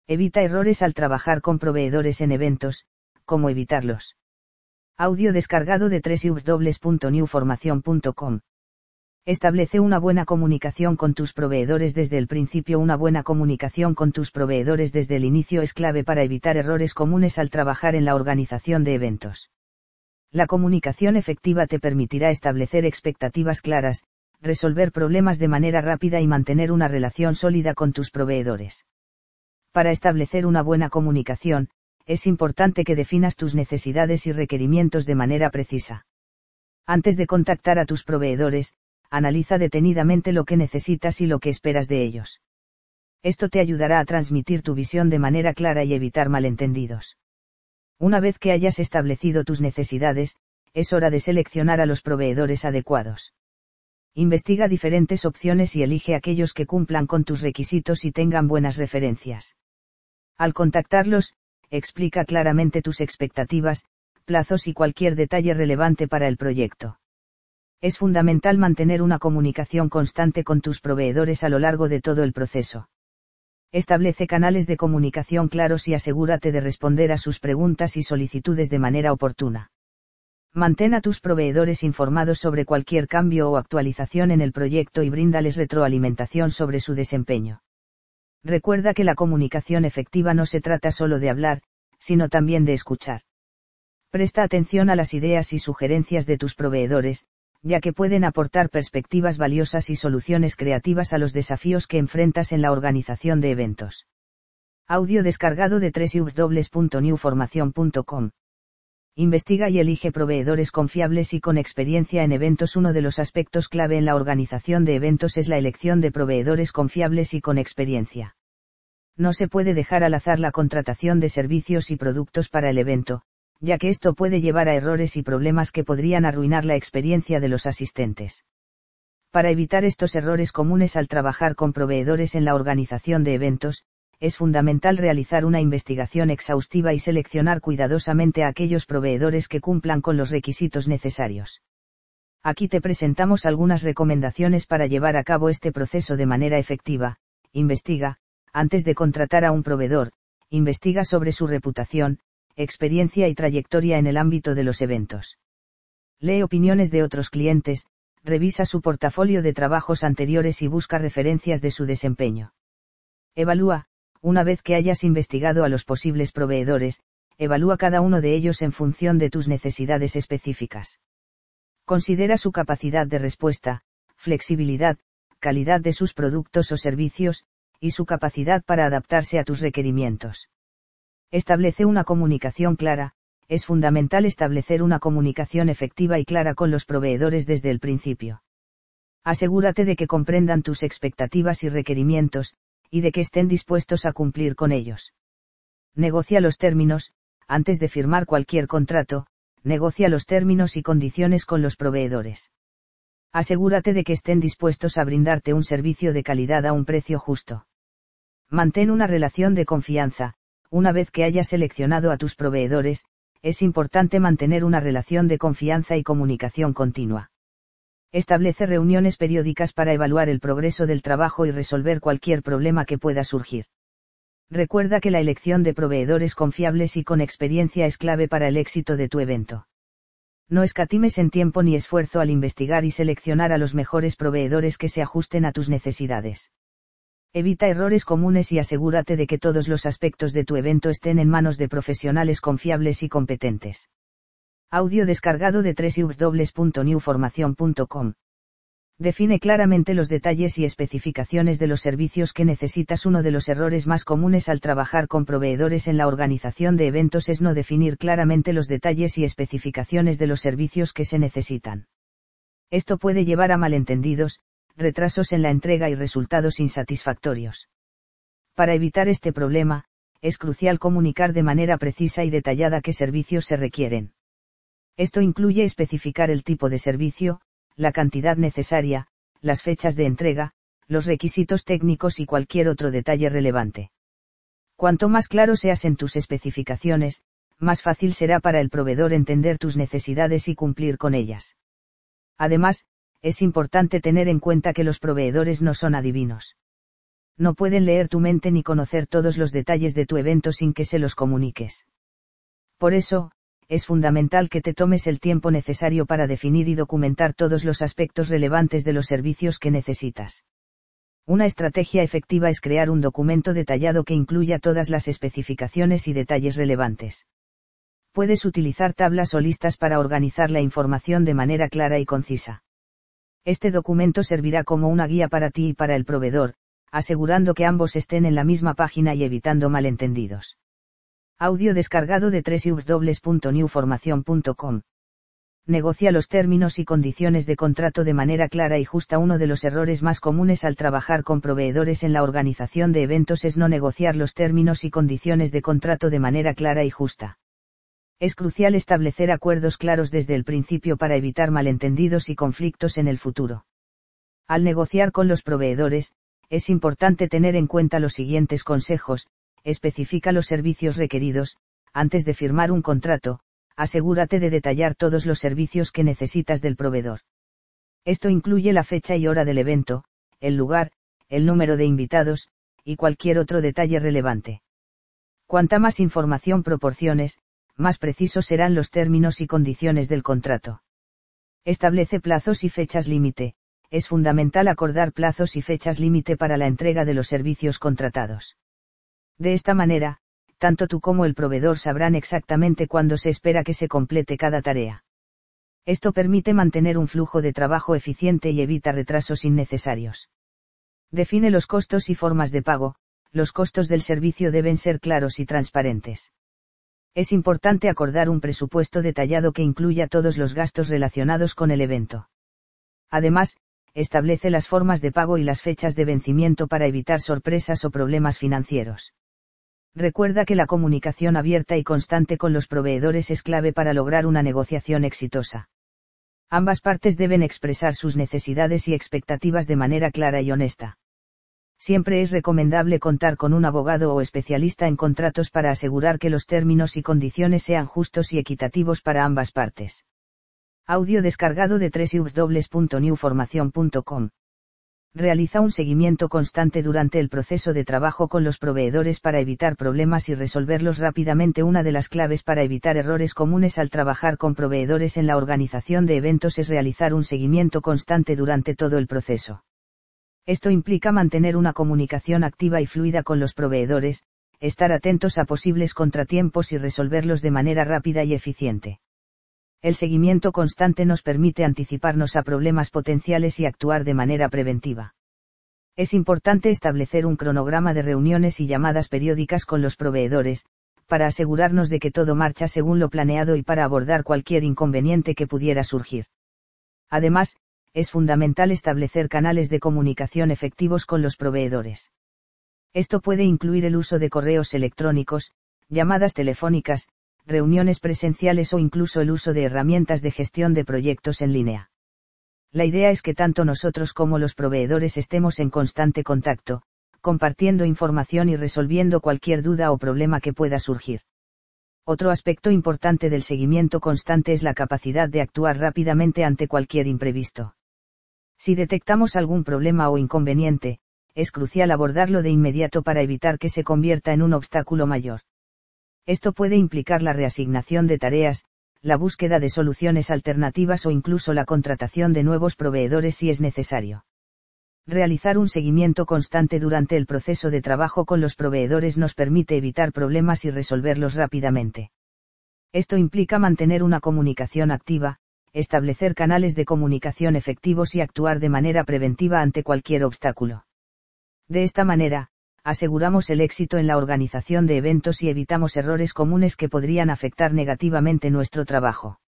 Evita errores al trabajar con proveedores en eventos. ¿Cómo evitarlos? Audio descargado de www.newformacion.com. Establece una buena comunicación con tus proveedores desde el principio. Una buena comunicación con tus proveedores desde el inicio es clave para evitar errores comunes al trabajar en la organización de eventos. La comunicación efectiva te permitirá establecer expectativas claras, resolver problemas de manera rápida y mantener una relación sólida con tus proveedores. Para establecer una buena comunicación, es importante que definas tus necesidades y requerimientos de manera precisa. Antes de contactar a tus proveedores, analiza detenidamente lo que necesitas y lo que esperas de ellos. Esto te ayudará a transmitir tu visión de manera clara y evitar malentendidos. Una vez que hayas establecido tus necesidades, es hora de seleccionar a los proveedores adecuados. Investiga diferentes opciones y elige aquellos que cumplan con tus requisitos y tengan buenas referencias. Al contactarlos, explica claramente tus expectativas, plazos y cualquier detalle relevante para el proyecto. Es fundamental mantener una comunicación constante con tus proveedores a lo largo de todo el proceso. Establece canales de comunicación claros y asegúrate de responder a sus preguntas y solicitudes de manera oportuna. Mantén a tus proveedores informados sobre cualquier cambio o actualización en el proyecto y bríndales retroalimentación sobre su desempeño. Recuerda que la comunicación efectiva no se trata solo de hablar, sino también de escuchar. Presta atención a las ideas y sugerencias de tus proveedores, ya que pueden aportar perspectivas valiosas y soluciones creativas a los desafíos que enfrentas en la organización de eventos. Audio descargado de www.newformacion.com. Investiga y elige proveedores confiables y con experiencia en eventos. Uno de los aspectos clave en la organización de eventos es la elección de proveedores confiables y con experiencia. No se puede dejar al azar la contratación de servicios y productos para el evento, ya que esto puede llevar a errores y problemas que podrían arruinar la experiencia de los asistentes. Para evitar estos errores comunes al trabajar con proveedores en la organización de eventos, es fundamental realizar una investigación exhaustiva y seleccionar cuidadosamente a aquellos proveedores que cumplan con los requisitos necesarios. Aquí te presentamos algunas recomendaciones para llevar a cabo este proceso de manera efectiva. Investiga, antes de contratar a un proveedor, investiga sobre su reputación, experiencia y trayectoria en el ámbito de los eventos. Lee opiniones de otros clientes, revisa su portafolio de trabajos anteriores y busca referencias de su desempeño. Evalúa, una vez que hayas investigado a los posibles proveedores, evalúa cada uno de ellos en función de tus necesidades específicas. Considera su capacidad de respuesta, flexibilidad, calidad de sus productos o servicios, y su capacidad para adaptarse a tus requerimientos. Establece una comunicación clara. Es fundamental establecer una comunicación efectiva y clara con los proveedores desde el principio. Asegúrate de que comprendan tus expectativas y requerimientos, y de que estén dispuestos a cumplir con ellos. Negocia los términos. Antes de firmar cualquier contrato, negocia los términos y condiciones con los proveedores. Asegúrate de que estén dispuestos a brindarte un servicio de calidad a un precio justo. Mantén una relación de confianza. Una vez que hayas seleccionado a tus proveedores, es importante mantener una relación de confianza y comunicación continua. Establece reuniones periódicas para evaluar el progreso del trabajo y resolver cualquier problema que pueda surgir. Recuerda que la elección de proveedores confiables y con experiencia es clave para el éxito de tu evento. No escatimes en tiempo ni esfuerzo al investigar y seleccionar a los mejores proveedores que se ajusten a tus necesidades. Evita errores comunes y asegúrate de que todos los aspectos de tu evento estén en manos de profesionales confiables y competentes. Audio descargado de www.newformacion.com. Define claramente los detalles y especificaciones de los servicios que necesitas. Uno de los errores más comunes al trabajar con proveedores en la organización de eventos es no definir claramente los detalles y especificaciones de los servicios que se necesitan. Esto puede llevar a malentendidos, retrasos en la entrega y resultados insatisfactorios. Para evitar este problema, es crucial comunicar de manera precisa y detallada qué servicios se requieren. Esto incluye especificar el tipo de servicio, la cantidad necesaria, las fechas de entrega, los requisitos técnicos y cualquier otro detalle relevante. Cuanto más claro seas en tus especificaciones, más fácil será para el proveedor entender tus necesidades y cumplir con ellas. Además, es importante tener en cuenta que los proveedores no son adivinos. No pueden leer tu mente ni conocer todos los detalles de tu evento sin que se los comuniques. Por eso, es fundamental que te tomes el tiempo necesario para definir y documentar todos los aspectos relevantes de los servicios que necesitas. Una estrategia efectiva es crear un documento detallado que incluya todas las especificaciones y detalles relevantes. Puedes utilizar tablas o listas para organizar la información de manera clara y concisa. Este documento servirá como una guía para ti y para el proveedor, asegurando que ambos estén en la misma página y evitando malentendidos. Audio descargado de www.newformation.com. Negocia los términos y condiciones de contrato de manera clara y justa. Uno de los errores más comunes al trabajar con proveedores en la organización de eventos es no negociar los términos y condiciones de contrato de manera clara y justa. Es crucial establecer acuerdos claros desde el principio para evitar malentendidos y conflictos en el futuro. Al negociar con los proveedores, es importante tener en cuenta los siguientes consejos: especifica los servicios requeridos. Antes de firmar un contrato, asegúrate de detallar todos los servicios que necesitas del proveedor. Esto incluye la fecha y hora del evento, el lugar, el número de invitados, y cualquier otro detalle relevante. Cuanta más información proporciones, más precisos serán los términos y condiciones del contrato. Establece plazos y fechas límite. Es fundamental acordar plazos y fechas límite para la entrega de los servicios contratados. De esta manera, tanto tú como el proveedor sabrán exactamente cuándo se espera que se complete cada tarea. Esto permite mantener un flujo de trabajo eficiente y evita retrasos innecesarios. Define los costos y formas de pago. Los costos del servicio deben ser claros y transparentes. Es importante acordar un presupuesto detallado que incluya todos los gastos relacionados con el evento. Además, establece las formas de pago y las fechas de vencimiento para evitar sorpresas o problemas financieros. Recuerda que la comunicación abierta y constante con los proveedores es clave para lograr una negociación exitosa. Ambas partes deben expresar sus necesidades y expectativas de manera clara y honesta. Siempre es recomendable contar con un abogado o especialista en contratos para asegurar que los términos y condiciones sean justos y equitativos para ambas partes. Audio descargado de www.newformation.com. Realiza un seguimiento constante durante el proceso de trabajo con los proveedores para evitar problemas y resolverlos rápidamente. Una de las claves para evitar errores comunes al trabajar con proveedores en la organización de eventos es realizar un seguimiento constante durante todo el proceso. Esto implica mantener una comunicación activa y fluida con los proveedores, estar atentos a posibles contratiempos y resolverlos de manera rápida y eficiente. El seguimiento constante nos permite anticiparnos a problemas potenciales y actuar de manera preventiva. Es importante establecer un cronograma de reuniones y llamadas periódicas con los proveedores, para asegurarnos de que todo marcha según lo planeado y para abordar cualquier inconveniente que pudiera surgir. Además, es fundamental establecer canales de comunicación efectivos con los proveedores. Esto puede incluir el uso de correos electrónicos, llamadas telefónicas, reuniones presenciales o incluso el uso de herramientas de gestión de proyectos en línea. La idea es que tanto nosotros como los proveedores estemos en constante contacto, compartiendo información y resolviendo cualquier duda o problema que pueda surgir. Otro aspecto importante del seguimiento constante es la capacidad de actuar rápidamente ante cualquier imprevisto. Si detectamos algún problema o inconveniente, es crucial abordarlo de inmediato para evitar que se convierta en un obstáculo mayor. Esto puede implicar la reasignación de tareas, la búsqueda de soluciones alternativas o incluso la contratación de nuevos proveedores si es necesario. Realizar un seguimiento constante durante el proceso de trabajo con los proveedores nos permite evitar problemas y resolverlos rápidamente. Esto implica mantener una comunicación activa, establecer canales de comunicación efectivos y actuar de manera preventiva ante cualquier obstáculo. De esta manera, aseguramos el éxito en la organización de eventos y evitamos errores comunes que podrían afectar negativamente nuestro trabajo.